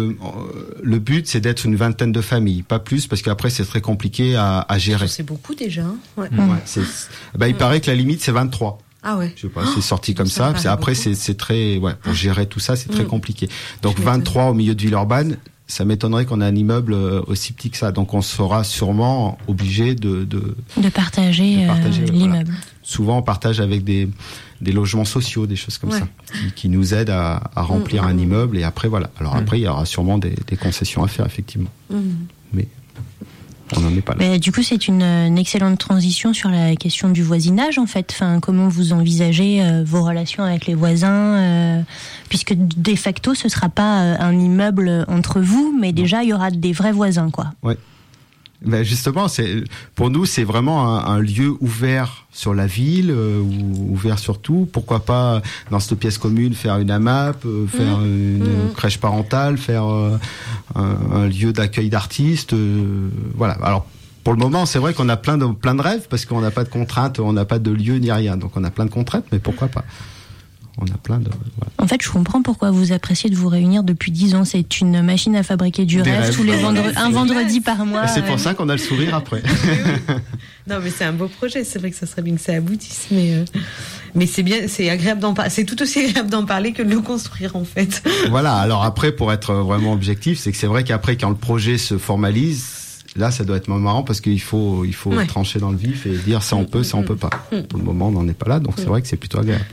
le but, c'est d'être une vingtaine de familles, pas plus, parce qu'après, c'est très compliqué à gérer. C'est beaucoup déjà. Hein. Ouais. Ouais, il paraît que la limite, c'est 23. Ah ouais. Je sais pas, c'est sorti comme ça. Après, c'est très, pour gérer tout ça, c'est très compliqué. Donc, 23 au milieu de Villeurbanne, ça m'étonnerait qu'on ait un immeuble aussi petit que ça. Donc, on sera sûrement obligé de partager l'immeuble. Voilà. Souvent, on partage avec des logements sociaux, des choses comme ça, qui nous aident à remplir un immeuble. Et après, voilà. Alors après, il y aura sûrement des concessions à faire, effectivement. Mais on n'en est pas là. Mais du coup, c'est une excellente transition sur la question du voisinage, en fait. Enfin, comment vous envisagez vos relations avec les voisins, puisque de facto, ce sera pas un immeuble entre vous, mais déjà, il y aura des vrais voisins, quoi. Ouais. Ben justement, pour nous, c'est vraiment un lieu ouvert sur la ville, ouvert sur tout. Pourquoi pas dans cette pièce commune faire une AMAP, faire une crèche parentale, faire un lieu d'accueil d'artistes. Voilà. Alors pour le moment, c'est vrai qu'on a plein de rêves parce qu'on n'a pas de contraintes, on n'a pas de lieu ni rien. Donc on a plein de contraintes, mais pourquoi pas ? On a plein de. Voilà. En fait, je comprends pourquoi vous appréciez de vous réunir depuis 10 ans. C'est une machine à fabriquer du rêve tous les un vendredi par mois. Et c'est pour ça qu'on a le sourire après. Non, mais c'est un beau projet. C'est vrai que ça serait bien que ça aboutisse, mais c'est bien, c'est agréable d'en parler. C'est tout aussi agréable d'en parler que de le construire, en fait. Voilà. Alors après, pour être vraiment objectif, c'est que c'est vrai qu'après, quand le projet se formalise, là, ça doit être marrant parce qu'il faut trancher dans le vif et dire ça on peut, ça on peut pas. Pour le moment, on n'en est pas là, donc c'est vrai que c'est plutôt agréable.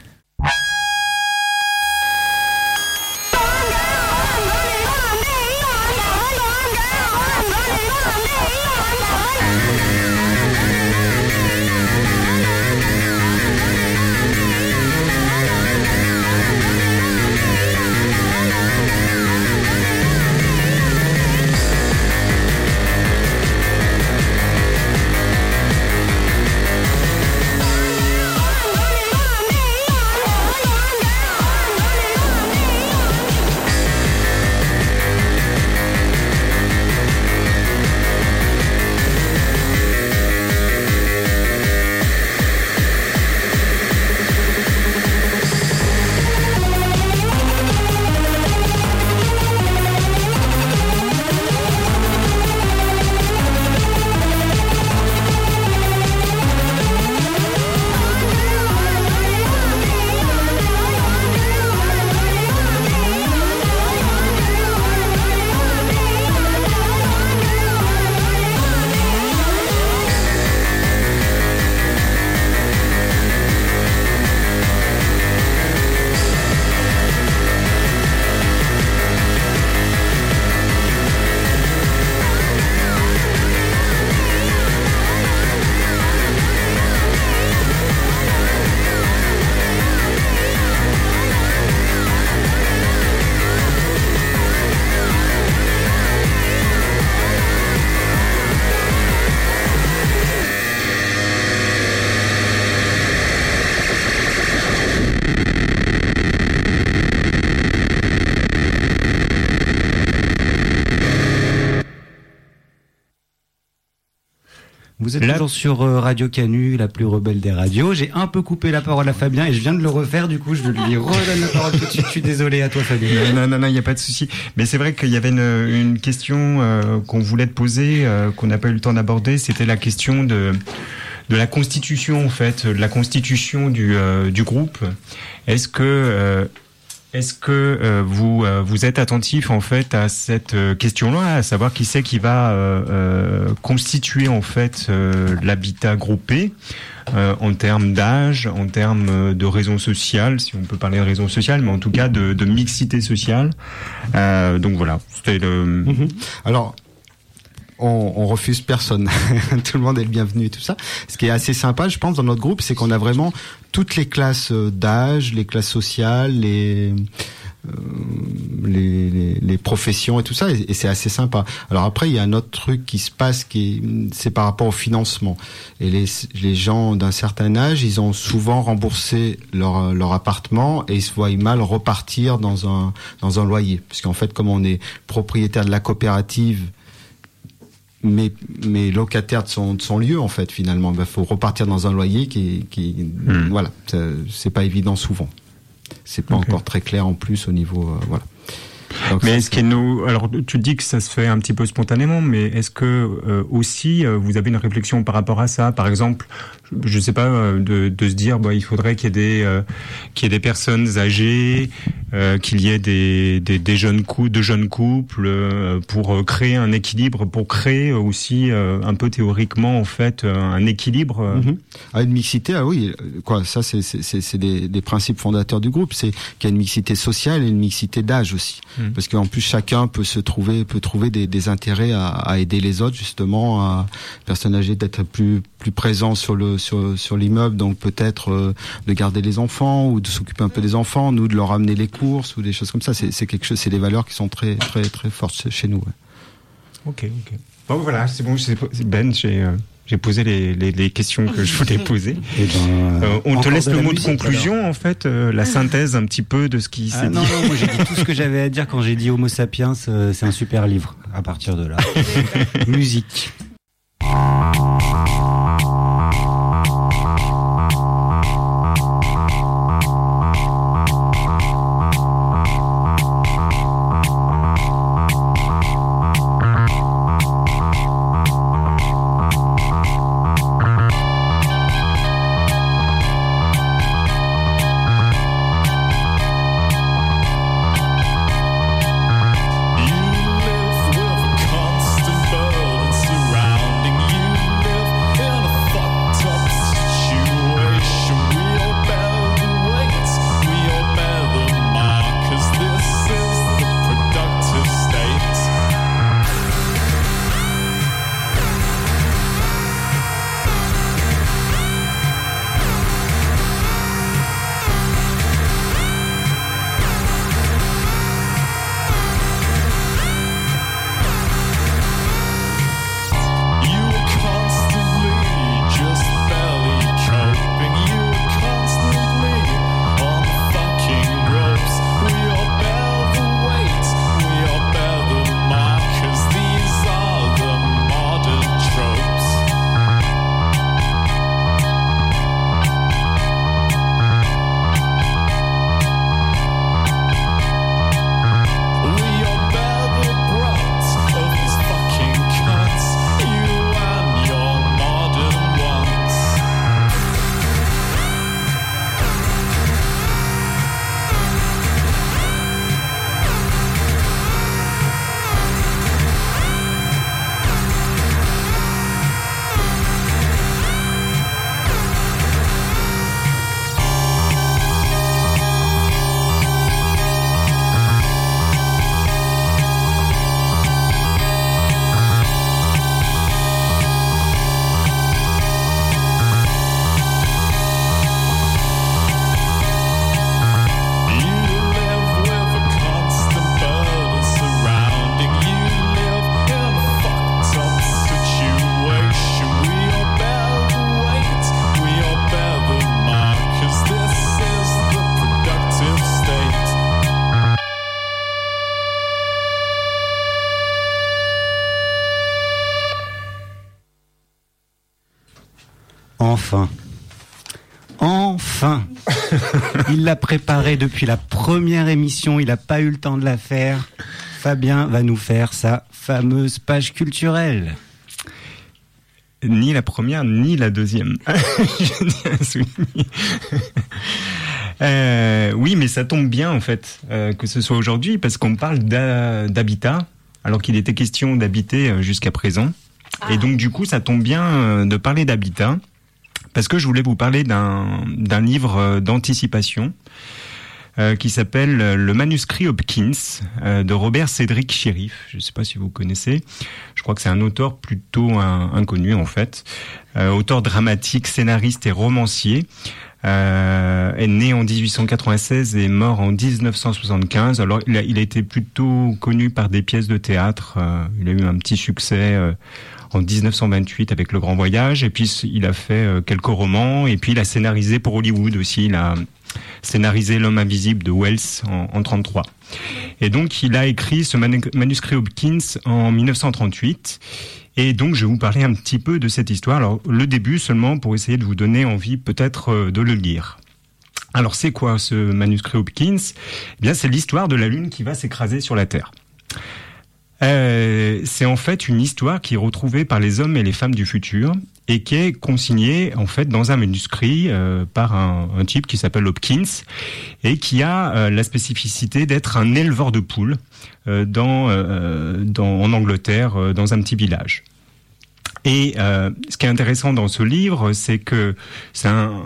Vous êtes toujours sur Radio Canu, la plus rebelle des radios. J'ai un peu coupé la parole à Fabien et je viens de le refaire, du coup je lui redonne la parole tout de suite. Je suis désolé à toi Fabien. Non, il n'y a pas de souci. Mais c'est vrai qu'il y avait une question qu'on voulait te poser, qu'on n'a pas eu le temps d'aborder, c'était la question de la constitution en fait, de la constitution du groupe. Est-ce que vous êtes attentif en fait à cette question-là, à savoir qui c'est qui va constituer en fait l'habitat groupé en termes d'âge, en termes de raison sociale, si on peut parler de raison sociale, mais en tout cas de mixité sociale. Donc voilà, c'était le. Alors, on refuse personne. Tout le monde est le bienvenu et tout ça. Ce qui est assez sympa, je pense, dans notre groupe, c'est qu'on a vraiment toutes les classes d'âge, les classes sociales, les professions et tout ça, et c'est assez sympa. Alors après, il y a un autre truc qui se passe, c'est par rapport au financement. Et les gens d'un certain âge, ils ont souvent remboursé leur appartement et ils se voient mal repartir dans un loyer, parce qu'en fait, comme on est propriétaire de la coopérative, mais locataire de son lieu, en fait, finalement, faut repartir dans un loyer voilà, c'est pas évident souvent. C'est pas encore très clair en plus au niveau voilà. Donc mais est-ce qu'il y a alors tu dis que ça se fait un petit peu spontanément, mais est-ce que aussi vous avez une réflexion par rapport à ça, par exemple, je sais pas, de se dire il faudrait qu'il y ait des personnes âgées, qu'il y ait des jeunes couples pour créer un équilibre, pour créer aussi un peu théoriquement en fait un équilibre. Une mixité, oui, quoi, ça c'est des principes fondateurs du groupe, c'est qu'il y a une mixité sociale et une mixité d'âge aussi. Parce qu'en plus chacun peut trouver des intérêts à aider les autres, justement, à personnes âgées d'être plus présents sur l'immeuble, donc peut-être de garder les enfants ou de s'occuper un peu des enfants, nous de leur amener les courses ou des choses comme ça. C'est quelque chose, c'est des valeurs qui sont très très très fortes chez nous. Ouais. Ok. Bon voilà, c'est bon, Ben, j'ai posé les questions que je voulais poser. On te laisse le mot de conclusion, alors. En fait, la synthèse un petit peu de ce qui s'est dit. Non, moi j'ai dit tout ce que j'avais à dire quand j'ai dit Homo sapiens, c'est un super livre. À partir de là, musique. Enfin il l'a préparé depuis la première émission, il n'a pas eu le temps de la faire. Fabien va nous faire sa fameuse page culturelle. Ni la première, ni la deuxième. Je tiens à souligner. Oui, mais ça tombe bien, en fait, que ce soit aujourd'hui, parce qu'on parle d'habitat, alors qu'il était question d'habiter jusqu'à présent. Et donc, du coup, ça tombe bien de parler d'habitat, parce que je voulais vous parler d'un livre d'anticipation qui s'appelle Le manuscrit Hopkins de Robert Cédric Sherif. Je ne sais pas si vous connaissez. Je crois que c'est un auteur plutôt inconnu en fait. Auteur dramatique, scénariste et romancier. Est né en 1896 et mort en 1975. Alors il a été plutôt connu par des pièces de théâtre. Il a eu un petit succès en 1928 avec Le Grand Voyage, et puis il a fait quelques romans, et puis il a scénarisé pour Hollywood aussi. Il a scénarisé L'Homme invisible de Wells en 33. Et donc il a écrit ce manuscrit Hopkins en 1938. Et donc, je vais vous parler un petit peu de cette histoire. Alors, le début seulement pour essayer de vous donner envie peut-être de le lire. Alors, c'est quoi ce manuscrit Hopkins ? Eh bien, c'est l'histoire de la Lune qui va s'écraser sur la Terre. C'est en fait une histoire qui est retrouvée par les hommes et les femmes du futur et qui est consignée en fait dans un manuscrit par un type qui s'appelle Hopkins et qui a la spécificité d'être un éleveur de poules en Angleterre, dans un petit village. Et ce qui est intéressant dans ce livre, c'est que c'est un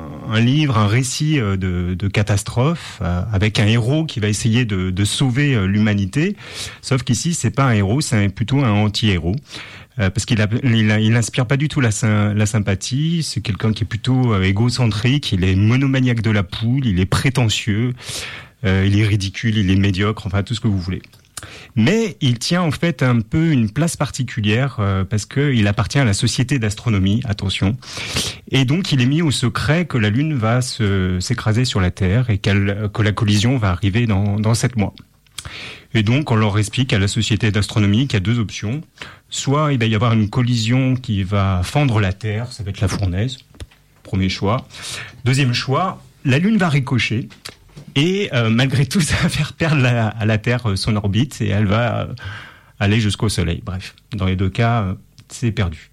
récit de catastrophe avec un héros qui va essayer de sauver l'humanité. Sauf qu'ici, c'est pas un héros, c'est plutôt un anti-héros. Parce qu'il inspire pas du tout la sympathie. C'est quelqu'un qui est plutôt égocentrique. Il est monomaniaque de la poule. Il est prétentieux. Il est ridicule. Il est médiocre. Enfin, tout ce que vous voulez. Mais il tient en fait un peu une place particulière parce qu'il appartient à la Société d'astronomie, attention. Et donc il est mis au secret que la Lune va s'écraser sur la Terre et que la collision va arriver dans 7 mois. Et donc on leur explique à la Société d'astronomie qu'il y a 2 options. Soit il va y avoir une collision qui va fendre la Terre, ça va être la fournaise, premier choix. Deuxième choix, la Lune va ricocher. Et malgré tout, ça va faire perdre à la Terre son orbite et elle va aller jusqu'au Soleil. Bref, dans les 2 cas, c'est perdu.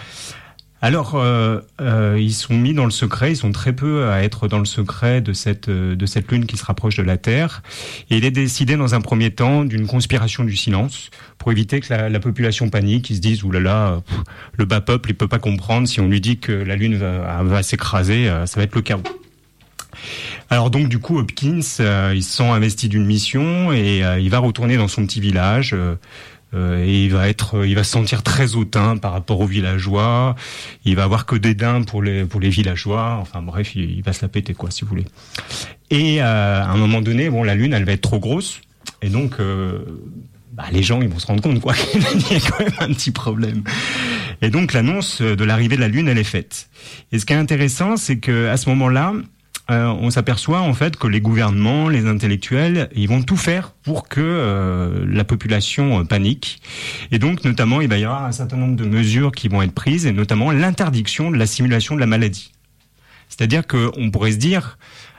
Alors, ils sont mis dans le secret, ils sont très peu à être dans le secret de cette Lune qui se rapproche de la Terre. Et il est décidé dans un premier temps d'une conspiration du silence pour éviter que la population panique, ils se disent « oulala, le bas peuple, il peut pas comprendre, si on lui dit que la Lune va s'écraser, ça va être le chaos ». Alors donc du coup Hopkins, il se sent investi d'une mission et il va retourner dans son petit village et il va se sentir très hautain par rapport aux villageois. Il va avoir que dédain pour les villageois. Enfin bref, il va se la péter quoi, si vous voulez. Et à un moment donné, bon, la Lune, elle va être trop grosse et donc les gens ils vont se rendre compte quoi qu'il y a quand même un petit problème. Et donc l'annonce de l'arrivée de la Lune, elle est faite. Et ce qui est intéressant, c'est que à ce moment-là, on s'aperçoit en fait que les gouvernements, les intellectuels, ils vont tout faire pour que la population panique. Et donc, notamment, il va y avoir un certain nombre de mesures qui vont être prises, et notamment l'interdiction de la simulation de la maladie. C'est-à-dire qu'on pourrait se dire,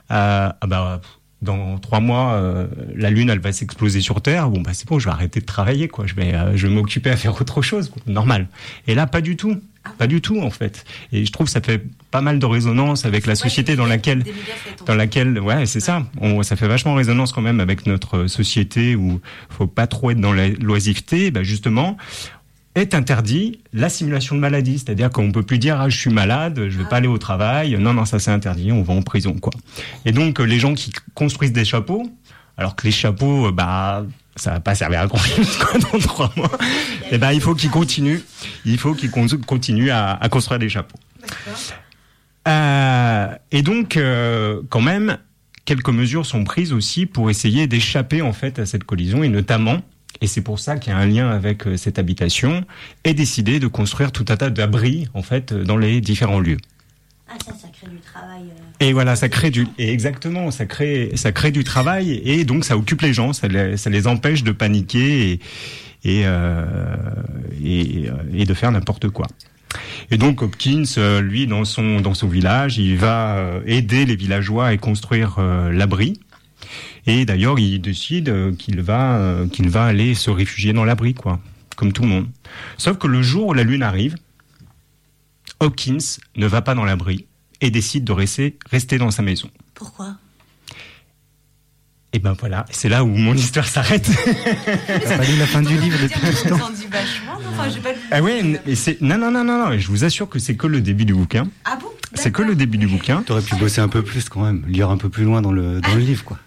dans 3 mois, la Lune, elle va s'exploser sur Terre. Bon, c'est bon, je vais arrêter de travailler, quoi. Je vais m'occuper à faire autre chose, quoi. Normal. Et là, pas du tout. Pas du tout, en fait. Et je trouve que ça fait pas mal de résonance avec la société dans laquelle, ouais, c'est ça. Ça fait vachement résonance quand même avec notre société où faut pas trop être dans la loisiveté. Justement, est interdit la simulation de maladie. C'est-à-dire qu'on peut plus dire, je suis malade, je vais pas aller au travail. Non, ça c'est interdit, on va en prison, quoi. Et donc, les gens qui construisent des chapeaux, alors que les chapeaux, ça va pas servir à grand chose dans 3 mois. Et il faut qu'ils continuent. Il faut qu'ils continuent à construire des chapeaux. Et donc, quand même, quelques mesures sont prises aussi pour essayer d'échapper en fait à cette collision, et notamment, et c'est pour ça qu'il y a un lien avec cette habitation, est décidé de construire tout un tas d'abris en fait dans les différents lieux. Ça crée du travail. Et voilà, ça crée du travail, et donc ça occupe les gens, ça les empêche de paniquer et de faire n'importe quoi. Et donc Hopkins, lui, dans son village, il va aider les villageois à construire l'abri. Et d'ailleurs, il décide qu'il va aller se réfugier dans l'abri, quoi, comme tout le monde. Sauf que le jour où la Lune arrive, Hopkins ne va pas dans l'abri et décide de rester dans sa maison. Pourquoi ? Et ben voilà, c'est là où mon histoire s'arrête. T'as pas lu la fin du livre depuis Je longtemps. vous en dis vachement, non, enfin, j'ai pas lu. Ah ouais, mais c'est non, je vous assure que c'est que le début du bouquin. Ah bon? C'est que le début du bouquin. T'aurais pu bosser un peu plus quand même, lire un peu plus loin dans le livre, quoi.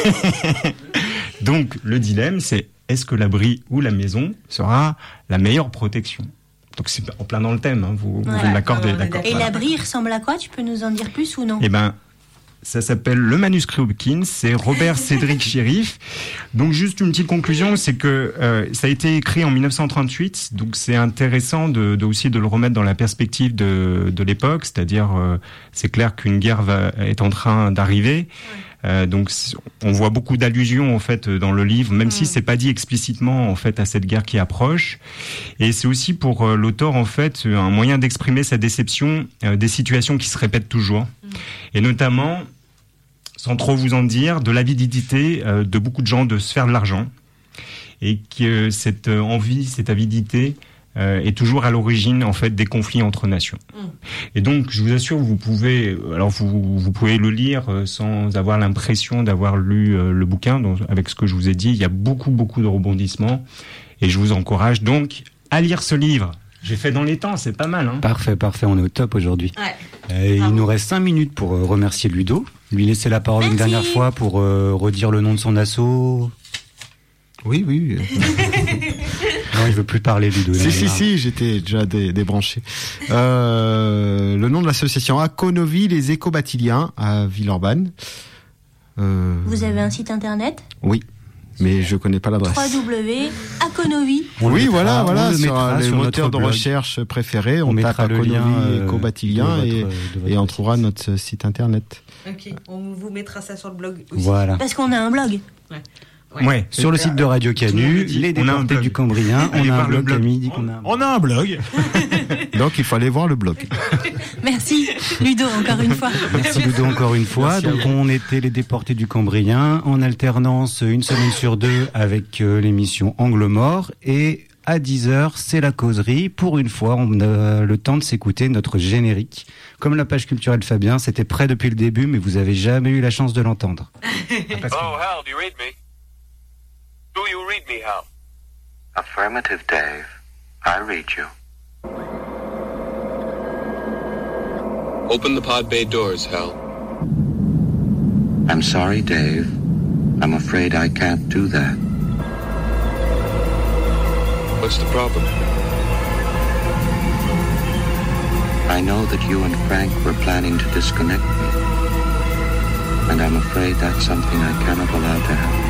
Donc le dilemme, c'est est-ce que l'abri ou la maison sera la meilleure protection? Donc c'est en plein dans le thème, hein, vous Ouais. m'accordez, Ouais, on est d'accord. Et Voilà. l'abri, il ressemble à quoi? Tu peux nous en dire plus ou non? Eh ben, ça s'appelle Le manuscrit Hopkins, c'est Robert Cédric Chérif. Donc juste une petite conclusion, c'est que ça a été écrit en 1938, donc c'est intéressant de aussi de le remettre dans la perspective de l'époque, c'est-à-dire c'est clair qu'une guerre est en train d'arriver. Donc on voit beaucoup d'allusions en fait dans le livre, même si c'est pas dit explicitement en fait à cette guerre qui approche. Et c'est aussi pour l'auteur en fait un moyen d'exprimer sa déception des situations qui se répètent toujours, et notamment, sans trop vous en dire, de l'avidité de beaucoup de gens de se faire de l'argent, et que cette envie, cette avidité est toujours à l'origine en fait des conflits entre nations. Et donc, je vous assure, vous pouvez le lire sans avoir l'impression d'avoir lu le bouquin. Donc, avec ce que je vous ai dit, il y a beaucoup de rebondissements, et je vous encourage donc à lire ce livre. J'ai fait dans les temps, c'est pas mal, hein. Parfait, on est au top aujourd'hui. Ouais. Il nous reste 5 minutes pour remercier Ludo, lui laisser la parole une Merci. dernière fois pour redire le nom de son asso. Oui. Non, il veut plus parler, Ludo. Si, j'étais déjà débranché. Le nom de l'association Aconovi, les éco-batiliens à Villeurbanne. Vous avez un site internet? Oui, mais je connais pas l'adresse. www.aconovi. Oui, voilà, on le sur mettra les sur moteurs notre de blog. recherche préférés. On On tape mettra le Aconovi lien, éco-batiliens de et votre on trouvera notre site internet. Ok, on vous mettra ça sur le blog aussi. Voilà. Parce qu'on a un blog. Ouais. Sur le site de Radio Canu, les on a un déportés blog. du Cambrien, on Allez a un voir le blog. blog. Camille dit qu'on a un blog. On a un blog. Donc il faut aller voir le blog. Merci, Ludo, encore une fois. Merci Ludo encore une fois. Merci à Donc on était les déportés du Cambrien en alternance une semaine sur deux avec l'émission Angle Mort, et à 10h c'est la causerie. Pour une fois on a le temps de s'écouter notre générique. Comme la page culturelle Fabien, c'était prêt depuis le début mais vous avez jamais eu la chance de l'entendre. Oh, Hal, do you read me? Do you read me, Hal? Affirmative, Dave. I read you. Open the pod bay doors, Hal. I'm sorry, Dave. I'm afraid I can't do that. What's the problem? I know that you and Frank were planning to disconnect me. And I'm afraid that's something I cannot allow to happen.